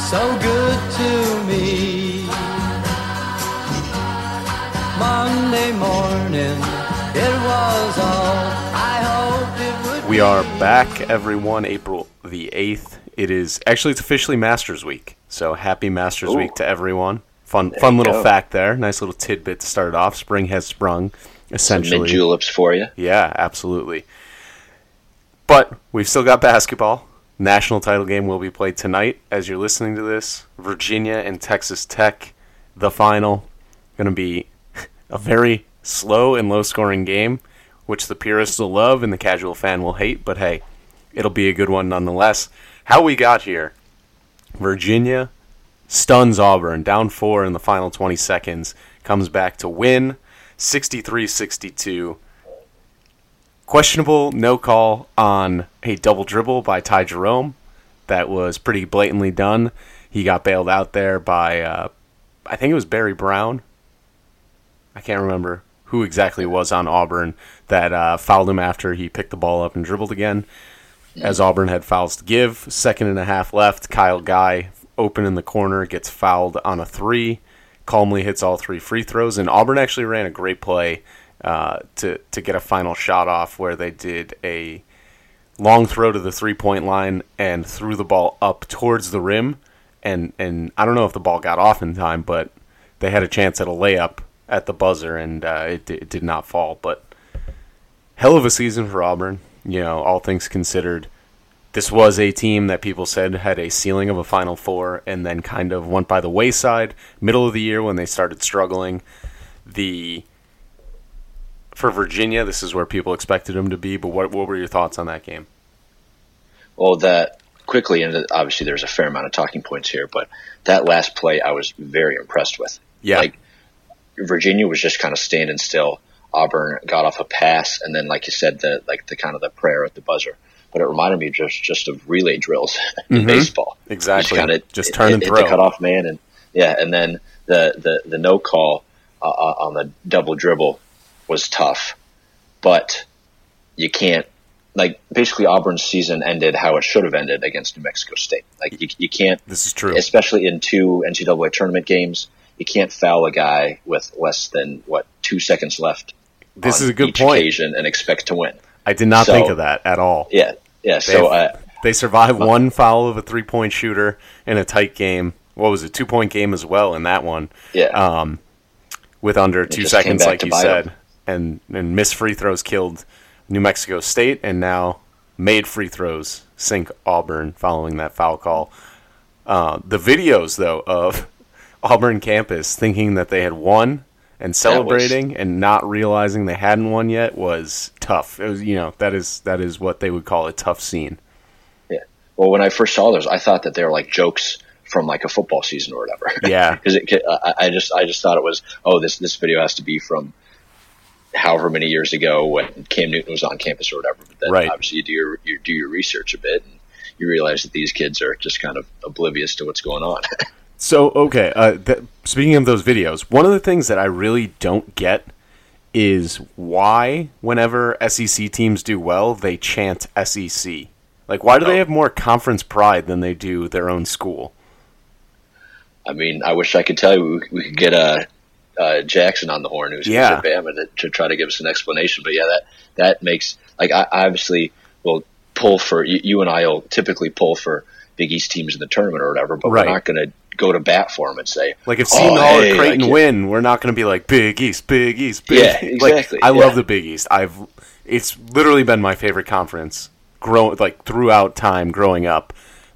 so good to me. Monday morning, it was all I hoped it would be. We are back, everyone, April the 8th. It's officially Masters Week, so happy Masters Week to everyone. Fun little fact there. Nice little tidbit to start it off. Spring has sprung, essentially. Some mint-juleps for you. Yeah, absolutely. But we've still got basketball. National title game will be played tonight as you're listening to this. Virginia and Texas Tech, the final. Going to be a very slow and low-scoring game, which the purists will love and the casual fan will hate. But hey, it'll be a good one nonetheless. How we got here. Virginia stuns Auburn, down 4 in the final 20 seconds. Comes back to win, 63-62. Questionable no call on a double dribble by Ty Jerome. That was pretty blatantly done. He got bailed out there by, I think it was Barry Brown. I can't remember who exactly was on Auburn that fouled him after he picked the ball up and dribbled again. As Auburn had fouls to give, 2.5 left. Kyle Guy, open in the corner, gets fouled on a 3. Calmly hits all 3 free throws. And Auburn actually ran a great play to get a final shot off where they did a long throw to the 3-point line and threw the ball up towards the rim. And I don't know if the ball got off in time, but they had a chance at a layup at the buzzer, and it did not fall. But hell of a season for Auburn, all things considered. This was a team that people said had a ceiling of a Final Four and then kind of went by the wayside. Middle of the year when they started struggling. For Virginia, this is where people expected them to be, but what were your thoughts on that game? Well, that quickly, and obviously there's a fair amount of talking points here, but that last play I was very impressed with. Yeah. Virginia was just kind of standing still. Auburn got off a pass, and then, like you said, the kind of the prayer at the buzzer. But it reminded me just of relay drills in baseball. Exactly. Just turn and throw. The cutoff man, and then the no call on the double dribble was tough. But you can't, basically Auburn's season ended how it should have ended against New Mexico State. You can't. This is true. Especially in 2 NCAA tournament games. You can't foul a guy with less than 2 seconds left. This is a good each point. Occasion and expect to win. I did not think of that at all. Yeah. They survived one foul of a 3-point shooter in a tight game. What was it? 2-point game as well in that one. Yeah. With under 2 seconds, like you said, and missed free throws killed New Mexico State, and now made free throws sink Auburn following that foul call. The videos though of Auburn campus thinking that they had won and celebrating and not realizing they hadn't won yet was tough. It was, that is what they would call a tough scene. Yeah. Well, when I first saw those, I thought that they were jokes from a football season or whatever. Yeah. Because I just thought it was, this video has to be from however many years ago when Cam Newton was on campus or whatever. But then obviously you do your research a bit and you realize that these kids are just kind of oblivious to what's going on. So, okay, speaking of those videos, one of the things that I really don't get is why, whenever SEC teams do well, they chant SEC. Why do they have more conference pride than they do their own school? I mean, I wish I could tell you we could get Jackson on the horn, who's at Bama, to try to give us an explanation. But yeah, that makes, I obviously will pull for, you and I will typically pull for Big East teams in the tournament or whatever, but we're not going to go to bat for them and say, if Seton Hall or Creighton win, we're not going to be like Big East, Big East, Big East. Yeah, exactly. I love the Big East. It's literally been my favorite conference throughout time growing up.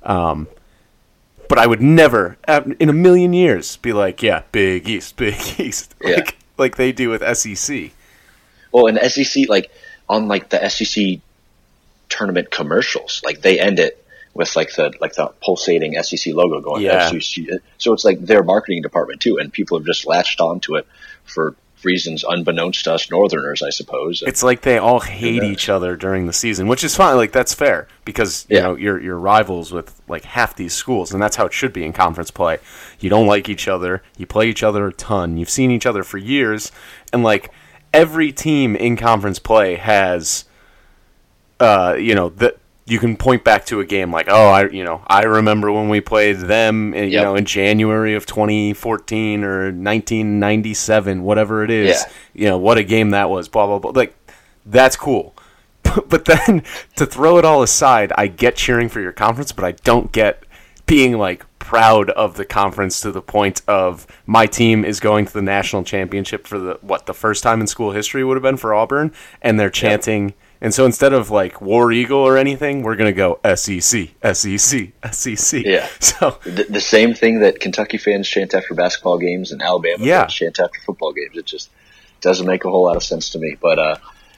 But I would never, in a million years, be like, Big East, Big East, like they do with SEC. Well, in SEC, on the SEC tournament commercials, they end it with the pulsating SEC logo going. SEC. So it's their marketing department too, and people have just latched onto it for reasons unbeknownst to us Northerners, I suppose. It's like they all hate each other during the season, which is fine. That's fair because you know you're rivals with half these schools, and that's how it should be in conference play. You don't like each other, you play each other a ton, you've seen each other for years, and every team in conference play has, you can point back to a game like, oh, I remember when we played them, in January of 2014 or 1997, whatever it is. Yeah. What a game that was. Blah blah blah. Like, that's cool. But then to throw it all aside, I get cheering for your conference, but I don't get being like proud of the conference to the point of my team is going to the national championship for the first time in school history would have been for Auburn, and they're chanting. Yep. And so instead of like War Eagle or anything, we're going to go SEC, SEC, SEC. Yeah. So the same thing that Kentucky fans chant after basketball games and Alabama fans chant after football games. It just doesn't make a whole lot of sense to me. But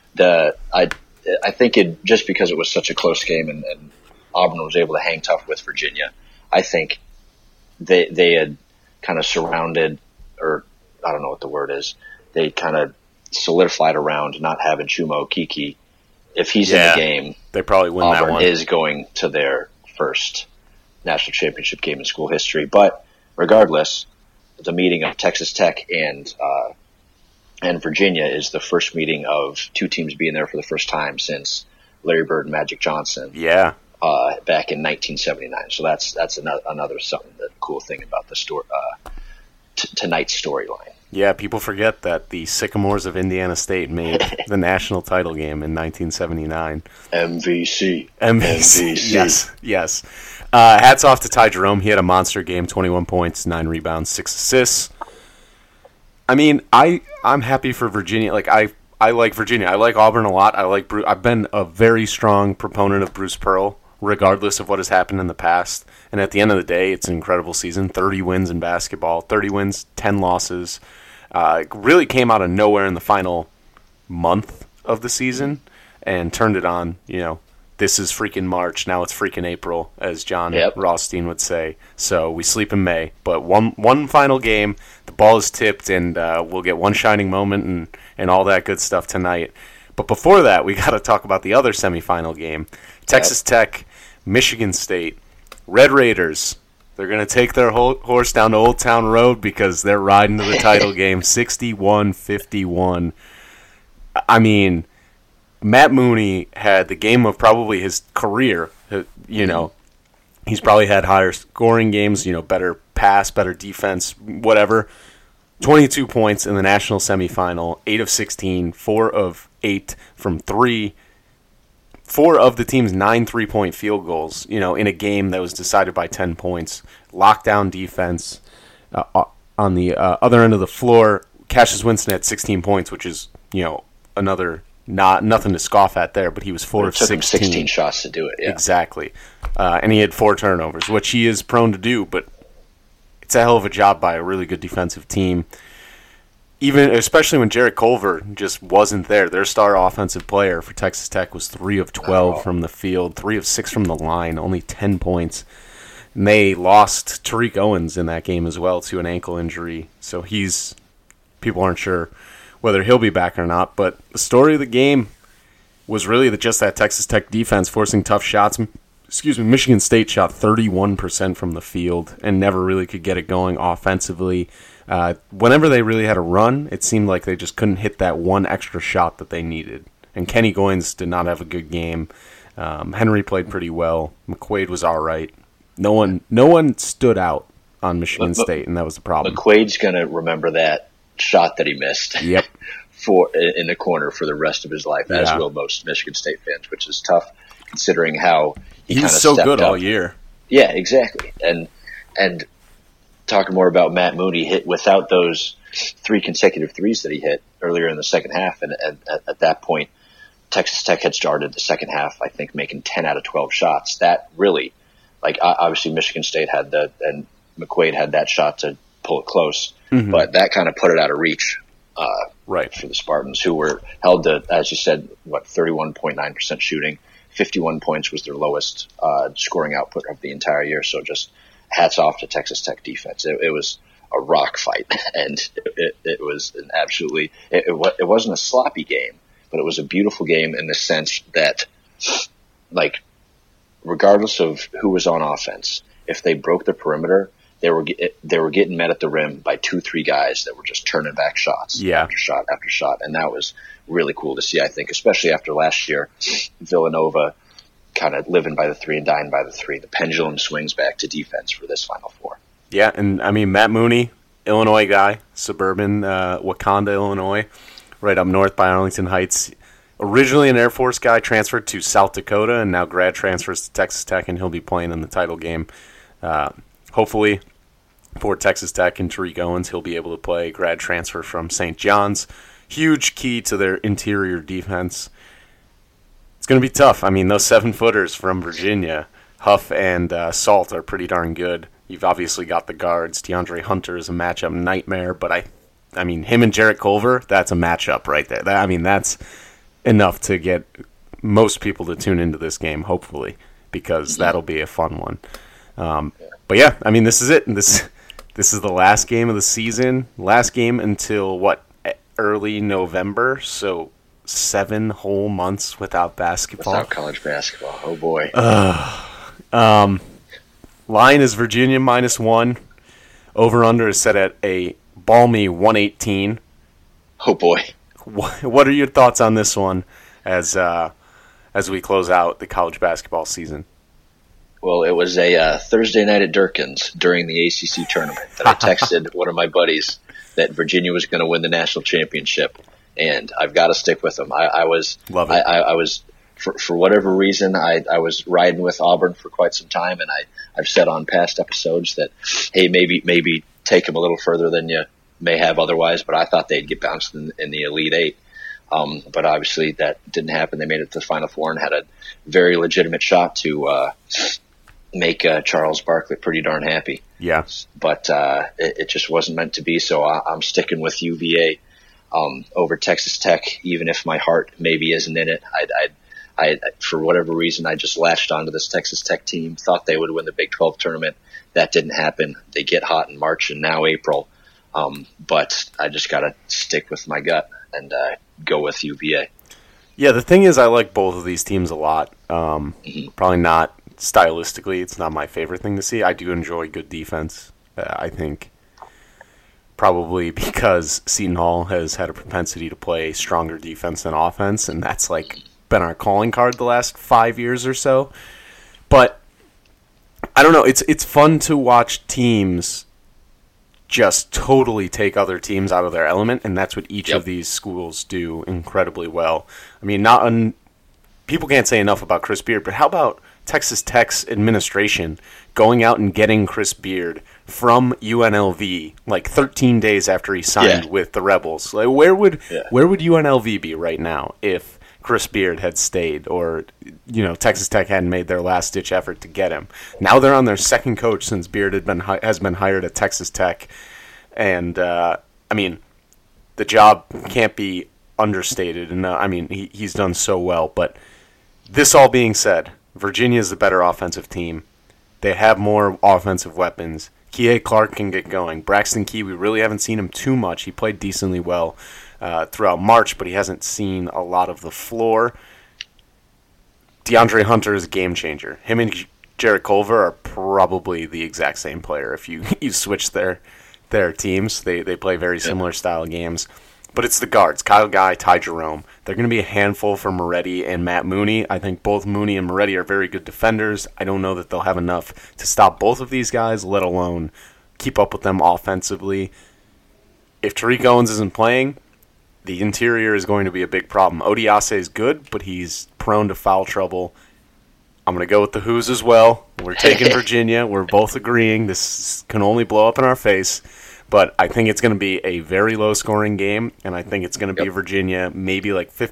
I think it just because it was such a close game and Auburn was able to hang tough with Virginia, I think they had kind of surrounded, or I don't know what the word is, they kind of solidified around not having Chuma Okeke. If he's in the game, they probably win Auburn that one. Is going to their first national championship game in school history. But regardless, the meeting of Texas Tech and Virginia is the first meeting of two teams being there for the first time since Larry Bird and Magic Johnson. Yeah. Back in 1979. So that's another something cool thing about the story. Tonight's storyline. Yeah, people forget that the Sycamores of Indiana State made the national title game in 1979. MVC. Yes. Hats off to Ty Jerome. He had a monster game, 21 points, 9 rebounds, 6 assists. I mean, I'm happy for Virginia. Like, I like Virginia. I like Auburn a lot. I've been a very strong proponent of Bruce Pearl, regardless of what has happened in the past. And at the end of the day, it's an incredible season. 30 wins in basketball, 30 wins, 10 losses. It really came out of nowhere in the final month of the season and turned it on. This is freaking March. Now it's freaking April, as John Rothstein would say. So we sleep in May. But one final game, the ball is tipped, and we'll get one shining moment and all that good stuff tonight. But before that, we got to talk about the other semifinal game. Texas Tech, Michigan State, Red Raiders. They're going to take their horse down to Old Town Road because they're riding to the title game, 61-51. I mean, Matt Mooney had the game of probably his career. He's probably had higher scoring games, better pass, better defense, whatever. 22 points in the national semifinal, 8 of 16, 4 of 8 from 3. 4 of the team's 9 3-point field goals, in a game that was decided by 10 points. Lockdown defense. On the other end of the floor, Cassius Winston had 16 points, which is, another nothing to scoff at there, but he was 4 of 16. It took him 16 shots to do it, yeah. Exactly. And he had 4 turnovers, which he is prone to do, but it's a hell of a job by a really good defensive team. Especially when Jarrett Culver just wasn't there. Their star offensive player for Texas Tech was 3 of 12 from the field, 3 of 6 from the line, only 10 points. And they lost Tariq Owens in that game as well to an ankle injury. So people aren't sure whether he'll be back or not. But the story of the game was really just that Texas Tech defense forcing tough shots. Michigan State shot 31% from the field and never really could get it going offensively. Whenever they really had a run, it seemed like they just couldn't hit that one extra shot that they needed. And Kenny Goins did not have a good game. Henry played pretty well. McQuaid was all right. No one stood out on Michigan State, and that was the problem. McQuaid's going to remember that shot that he missed. Yep. In the corner for the rest of his life, as will most Michigan State fans, which is tough considering how he was so good all year. Yeah, exactly. And talking more about Matt Mooney, hit without those 3 consecutive threes that he hit earlier in the second half, and at that point, Texas Tech had started the second half, I think, making 10 out of 12 shots. That really, obviously Michigan State had and McQuaid had that shot to pull it close, but that kind of put it out of reach. For the Spartans, who were held to, as you said, 31.9% shooting. 51 points was their lowest scoring output of the entire year. So just hats off to Texas Tech defense. It was a rock fight, and it was an absolutely – it wasn't a sloppy game, but it was a beautiful game in the sense that, regardless of who was on offense, if they broke the perimeter – they were getting met at the rim by 2-3 guys that were just turning back shots after shot after shot, and that was really cool to see. I think, especially after last year, Villanova kind of living by the three and dying by the three. The pendulum swings back to defense for this Final Four. Yeah, and I mean, Matt Mooney, Illinois guy, suburban Wakanda, Illinois, right up north by Arlington Heights. Originally an Air Force guy, transferred to South Dakota, and now grad transfers to Texas Tech, and he'll be playing in the title game. Hopefully, for Texas Tech and Tariq Owens, he'll be able to play grad transfer from St. John's. Huge key to their interior defense. It's going to be tough. I mean, those 7-footers from Virginia, Huff and Salt, are pretty darn good. You've obviously got the guards. DeAndre Hunter is a matchup nightmare, but I mean, him and Jarrett Culver, that's a matchup right there. That's enough to get most people to tune into this game, hopefully, because that'll be a fun one. But yeah, I mean, this is it. This is the last game of the season. Last game until, early November, so 7 whole months without basketball. Without college basketball. Oh, boy. Line is Virginia -1. Over-under is set at a balmy 118. Oh, boy. What are your thoughts on this one as we close out the college basketball season? Well, it was a Thursday night at Durkin's during the ACC tournament that I texted one of my buddies that Virginia was going to win the national championship, and I've got to stick with them. I was for whatever reason, I was riding with Auburn for quite some time, and I've said on past episodes that, hey, maybe take them a little further than you may have otherwise, but I thought they'd get bounced in the Elite Eight. But obviously that didn't happen. They made it to the Final Four and had a very legitimate shot to make Charles Barkley pretty darn happy. Yeah. But it just wasn't meant to be, so I'm sticking with UVA over Texas Tech, even if my heart maybe isn't in it. I for whatever reason, I just latched onto this Texas Tech team, thought they would win the Big 12 tournament. That didn't happen. They get hot in March and now April. But I just got to stick with my gut and go with UVA. Yeah, the thing is, I like both of these teams a lot. Probably not stylistically. It's not my favorite thing to see. I do enjoy good defense. I think probably because Seton Hall has had a propensity to play stronger defense than offense, and that's been our calling card the last 5 years or so. But I don't know. It's fun to watch teams just totally take other teams out of their element, and that's what each of these schools do incredibly well. I mean, people can't say enough about Chris Beard, but how about Texas Tech's administration going out and getting Chris Beard from UNLV 13 days after he signed with the Rebels? Where would UNLV be right now if Chris Beard had stayed, or Texas Tech hadn't made their last-ditch effort to get him? Now they're on their second coach since Beard has been hired at Texas Tech, and I mean, the job can't be understated. And I mean, he's done so well. But this all being said, Virginia is the better offensive team. They have more offensive weapons. Kihei Clark can get going. Braxton Key, we really haven't seen him too much. He played decently well throughout March, but he hasn't seen a lot of the floor. DeAndre Hunter is a game changer. Him and Jarrett Culver are probably the exact same player. If you switch their teams, they play very similar style games. But it's the guards, Kyle Guy, Ty Jerome. They're going to be a handful for Moretti and Matt Mooney. I think both Mooney and Moretti are very good defenders. I don't know that they'll have enough to stop both of these guys, let alone keep up with them offensively. If Tariq Owens isn't playing, the interior is going to be a big problem. Odiase is good, but he's prone to foul trouble. I'm going to go with the Who's as well. We're taking Virginia. We're both agreeing. This can only blow up in our face. But I think it's going to be a very low-scoring game, and I think it's going to be Virginia, maybe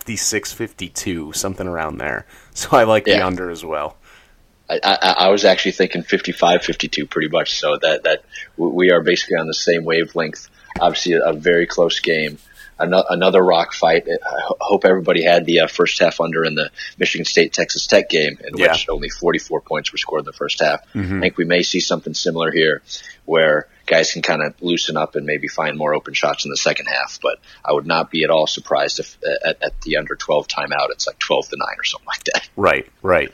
56-52, something around there. So I like the under as well. I was actually thinking 55-52 pretty much, so that we are basically on the same wavelength. Obviously, a very close game. Another rock fight. I hope everybody had the first half under in the Michigan State-Texas Tech game, in which only 44 points were scored in the first half. I think we may see something similar here, where guys can kind of loosen up and maybe find more open shots in the second half. But I would not be at all surprised if at the under 12 timeout it's 12-9 or something like that. Right.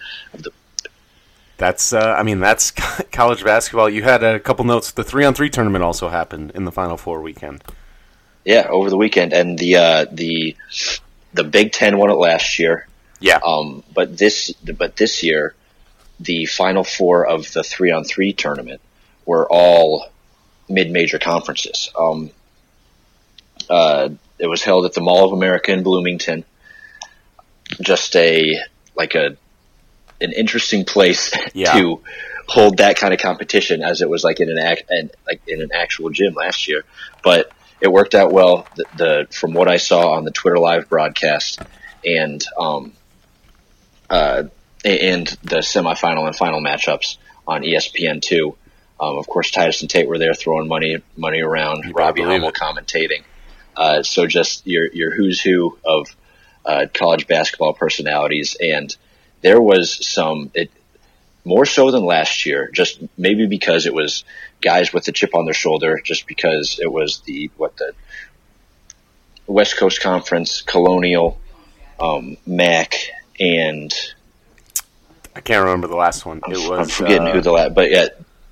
That's that's college basketball. You had a couple notes. The 3-on-3 tournament also happened in the Final Four weekend. Yeah, over the weekend, and the Big Ten won it last year. Yeah. But this year, the final four of the 3-on-3 tournament were all mid-major conferences. It was held at the Mall of America in Bloomington. Just an interesting place to hold that kind of competition, as it was like in an actual gym last year. But it worked out well. From what I saw on the Twitter Live broadcast and the semifinal and final matchups on ESPN2. Of course, Titus and Tate were there throwing money around. Robbie Hummel commentating. So just your who's who of college basketball personalities, and there was more so than last year, just maybe because it was guys with the chip on their shoulder, just because it was the West Coast Conference, Colonial, MAC, and I can't remember the last one. I'm forgetting who the last, but yeah,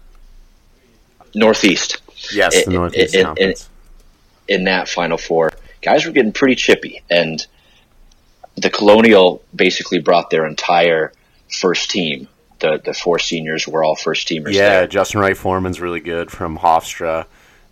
Northeast. Yes, the Northeast Conference. In that Final Four, guys were getting pretty chippy, and the Colonial basically brought their entire first team. The four seniors were all first teamers. Yeah, there. Justin Wright Foreman's really good from Hofstra.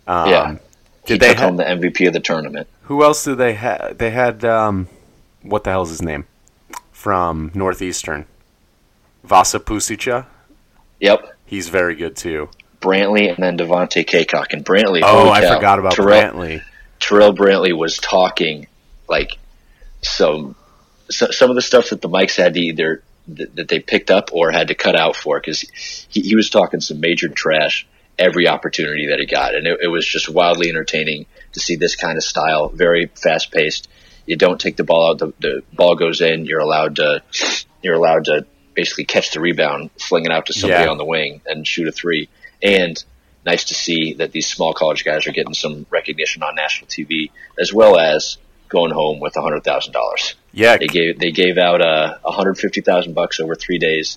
He took home the MVP of the tournament. Who else did they have? They had what the hell's his name from Northeastern? Vasa Pusica. Yep, he's very good too. Brantley and then Devontae Kaycock. And Brantley, I forgot about Brantley. Terrell Brantley was talking like some of the stuff that the mics had to either that they picked up or had to cut out for, because he was talking some major trash every opportunity that he got, and it was just wildly entertaining to see this kind of style, very fast paced. You don't take the ball out, the ball goes in, you're allowed to basically catch the rebound, fling it out to somebody on the wing, and shoot a three. And nice to see that these small college guys are getting some recognition on national TV, as well as going home with $100,000. Yeah, they gave out $150,000 over 3 days,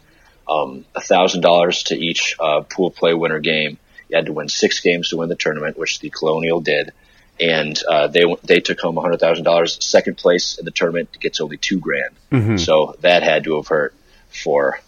$1,000 to each pool play winner game. You had to win 6 games to win the tournament, which the Colonial did, and they took home $100,000. Second place in the tournament gets only $2,000. Mm-hmm. So that had to have hurt for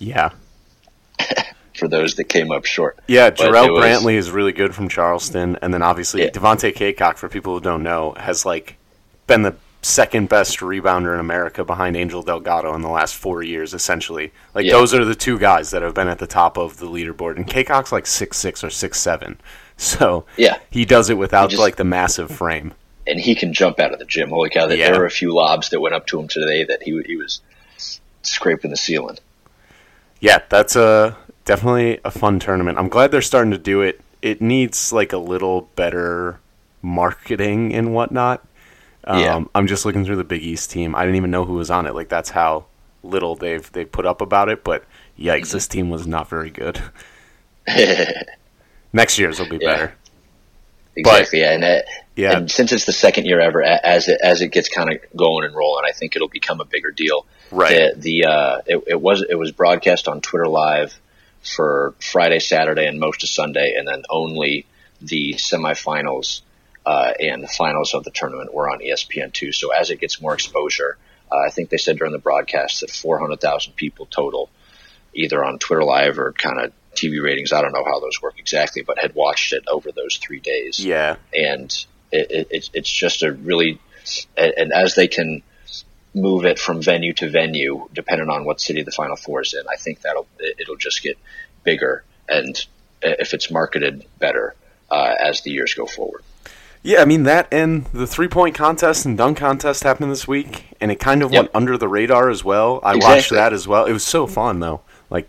for those that came up short. Yeah, Jarrell Brantley is really good from Charleston, and then obviously Devontae Kaycock, for people who don't know, has been the second best rebounder in America behind Angel Delgado in the last 4 years, essentially. Those are the two guys that have been at the top of the leaderboard, and Kaycock's 6'6" or 6'7", so he does it without the massive frame. And he can jump out of the gym. Holy cow! There were a few lobs that went up to him today that he was scraping the ceiling. Yeah, that's definitely a fun tournament. I'm glad they're starting to do it. It needs a little better marketing and whatnot. I'm just looking through the Big East team. I didn't even know who was on it. That's how little they've put up about it. But yikes, this team was not very good. Next year's will be better. Exactly. And since it's the second year ever, as it gets kind of going and rolling, I think it'll become a bigger deal. Right. It was broadcast on Twitter Live for Friday, Saturday, and most of Sunday, and then only the semifinals and the finals of the tournament were on ESPN2. So as it gets more exposure, I think they said during the broadcast that 400,000 people total, either on Twitter Live or kind of TV ratings, I don't know how those work exactly, but had watched it over those 3 days. Yeah. And it's just a really – and as they can move it from venue to venue, depending on what city the Final Four is in, I think it'll just get bigger, and if it's marketed better as the years go forward. Yeah, I mean, that and the three-point contest and dunk contest happened this week, and it kind of went under the radar as well. I watched that as well. It was so fun, though.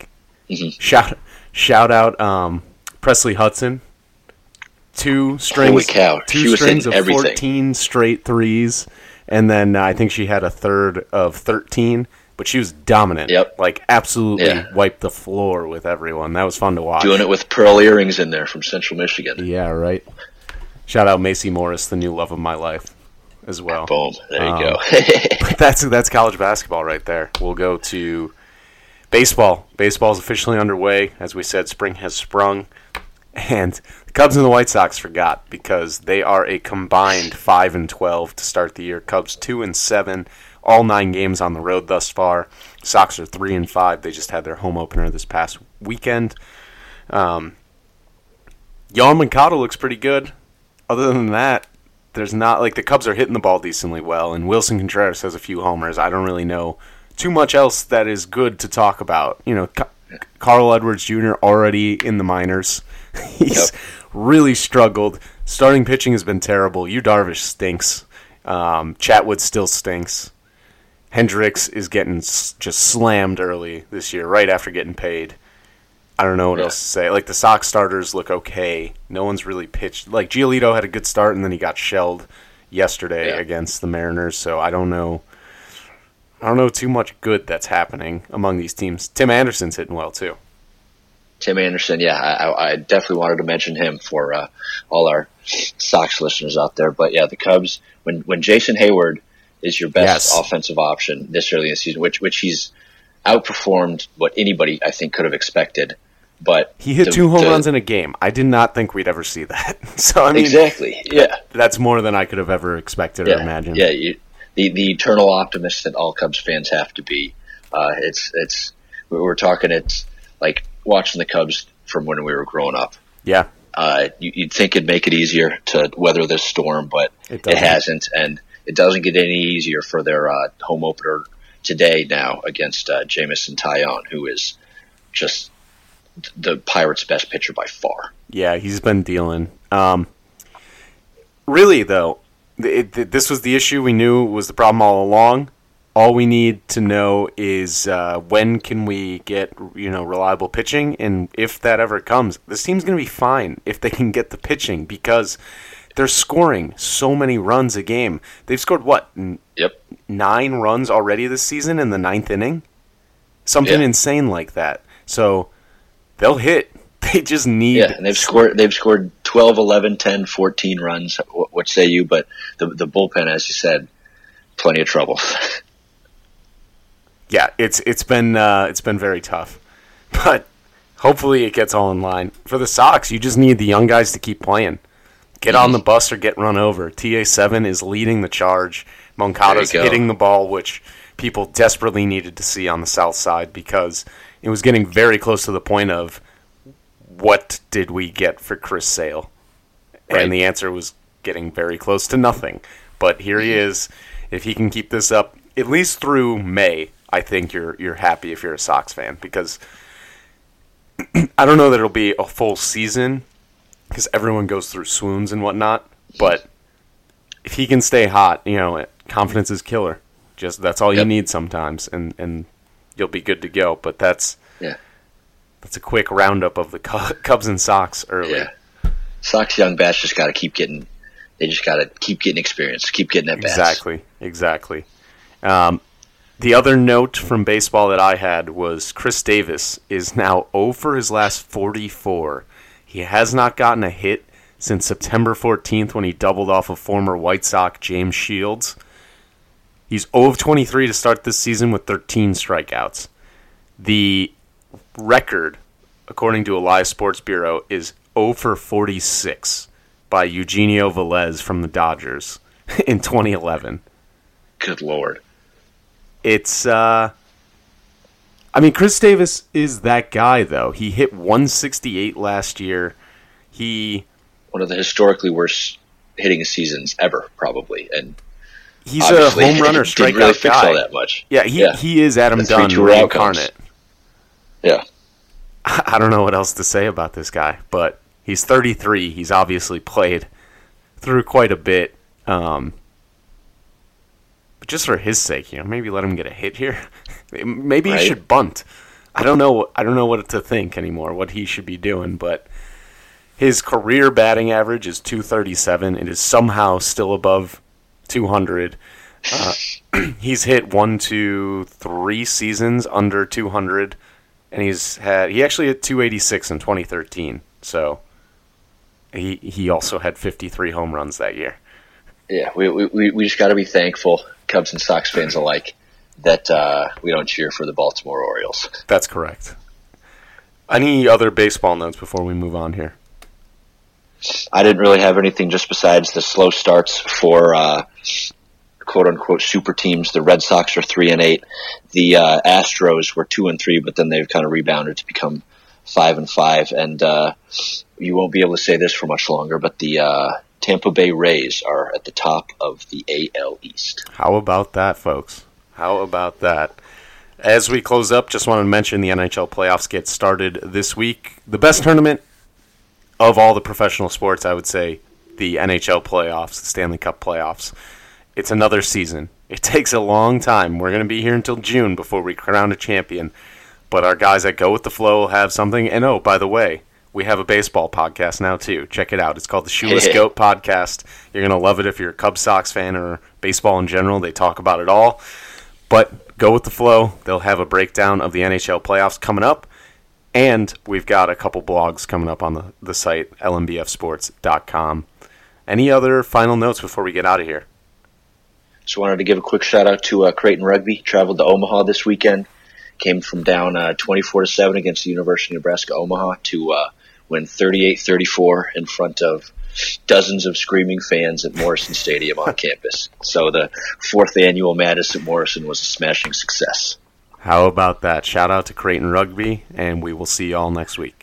Shout out Presley Hudson. 2 strings. Holy cow. 2 strings of everything. 14 straight threes, and then I think she had a third of 13, but she was dominant. Yep. Absolutely wiped the floor with everyone. That was fun to watch. Doing it with pearl earrings in there from Central Michigan. Yeah, right. Shout out Macy Morris, the new love of my life, as well. Boom. There you go. But that's college basketball right there. We'll go to baseball. Baseball is officially underway. As we said, spring has sprung. And the Cubs and the White Sox forgot, because they are a combined 5-12 to start the year. Cubs 2-7, all 9 games on the road thus far. Sox are 3-5. They just had their home opener this past weekend. Yohan Moncada looks pretty good. Other than that, there's not, like, the Cubs are hitting the ball decently well, and Wilson Contreras has a few homers. I don't really know too much else that is good to talk about. You know, Carl Edwards Jr. already in the minors. He's really struggled. Starting pitching has been terrible. Yu Darvish stinks. Chatwood still stinks. Hendricks is getting just slammed early this year, right after getting paid. I don't know what else to say. Like, the Sox starters look okay. No one's really pitched. Like, Giolito had a good start, and then he got shelled yesterday against the Mariners, so I don't know too much good that's happening among these teams. Tim Anderson's hitting well, too. Tim Anderson, I definitely wanted to mention him for all our Sox listeners out there. But, yeah, the Cubs, when Jason Hayward is your best offensive option this early in the season, which he's outperformed what anybody, I think, could have expected. But he hit 2 home runs in a game. I did not think we'd ever see that. So I mean, exactly, that's more than I could have ever expected or imagined. Yeah, the eternal optimist that all Cubs fans have to be. We're talking. It's like watching the Cubs from when we were growing up. Yeah, you'd think it'd make it easier to weather this storm, but it hasn't, and it doesn't get any easier for their home opener today now against Jameson Taillon, who is just the Pirates' best pitcher by far. Yeah, he's been dealing. Really, though, this was the issue we knew was the problem all along. All we need to know is when can we get reliable pitching, and if that ever comes, this team's going to be fine if they can get the pitching, because they're scoring so many runs a game. They've scored, 9 runs already this season in the 9th inning? Something insane like that. So they'll hit. They just need... Yeah, and they've scored 12, 11, 10, 14 runs. What say you? But the bullpen, as you said, plenty of trouble. Yeah, it's been very tough. But hopefully it gets all in line. For the Sox, you just need the young guys to keep playing. Get on the bus or get run over. TA7 is leading the charge. Moncada's hitting the ball, which people desperately needed to see on the south side, because it was getting very close to the point of, what did we get for Chris Sale? Right. And the answer was getting very close to nothing. But here he is. If he can keep this up, at least through May, I think you're happy if you're a Sox fan, because I don't know that it'll be a full season, because everyone goes through swoons and whatnot, but if he can stay hot, confidence is killer. Just that's all you need sometimes, and you'll be good to go. But that's a quick roundup of the Cubs and Sox early. Yeah. Sox young bats just got to keep getting. They just got to keep getting experience, keep getting at bats. Exactly. The other note from baseball that I had was Chris Davis is now 0 for his last 44. He has not gotten a hit since September 14th when he doubled off of former White Sox James Shields. He's 0 of 23 to start this season with 13 strikeouts. The record, according to Elias Sports Bureau, is 0 for 46 by Eugenio Velez from the Dodgers in 2011. Good Lord. It's, Chris Davis is that guy, though. He hit 168 last year. One of the historically worst hitting seasons ever, probably. And he's a home runner, strikeout didn't really fix guy. all that much. Yeah, he is Adam Dunn reincarnate. Yeah. I don't know what else to say about this guy, but he's 33. He's obviously played through quite a bit. But just for his sake, maybe let him get a hit here. Maybe he should bunt. I don't know what to think anymore, what he should be doing, but his career batting average is .237. It is somehow still above 200. He's hit 1, 2, 3 seasons under 200, and he actually hit .286 in 2013. So he also had 53 home runs that year. Yeah, we just got to be thankful, Cubs and Sox fans alike, that we don't cheer for the Baltimore Orioles. That's correct. Any other baseball notes before we move on here? I didn't really have anything just besides the slow starts for quote unquote super teams. The Red Sox are 3-8. The Astros were 2-3, but then they've kind of rebounded to become 5-5. And you won't be able to say this for much longer, but the Tampa Bay Rays are at the top of the AL East. How about that, folks? How about that? As we close up, just want to mention the NHL playoffs get started this week. The best tournament of all the professional sports, I would say, the NHL playoffs, the Stanley Cup playoffs. It's another season. It takes a long time. We're going to be here until June before we crown a champion. But our guys that go with the flow will have something. And oh, by the way, we have a baseball podcast now, too. Check it out. It's called the Shoeless Goat Podcast. You're going to love it if you're a Cubs Sox fan or baseball in general. They talk about it all. But go with the flow. They'll have a breakdown of the NHL playoffs coming up. And we've got a couple blogs coming up on the site, lmbfsports.com. Any other final notes before we get out of here? Just wanted to give a quick shout-out to Creighton Rugby. Traveled to Omaha this weekend. Came from down 24-7 against the University of Nebraska Omaha to win 38-34 in front of dozens of screaming fans at Morrison Stadium on campus. So the 4th annual Madness at Morrison was a smashing success. How about that? Shout out to Creighton Rugby, and we will see you all next week.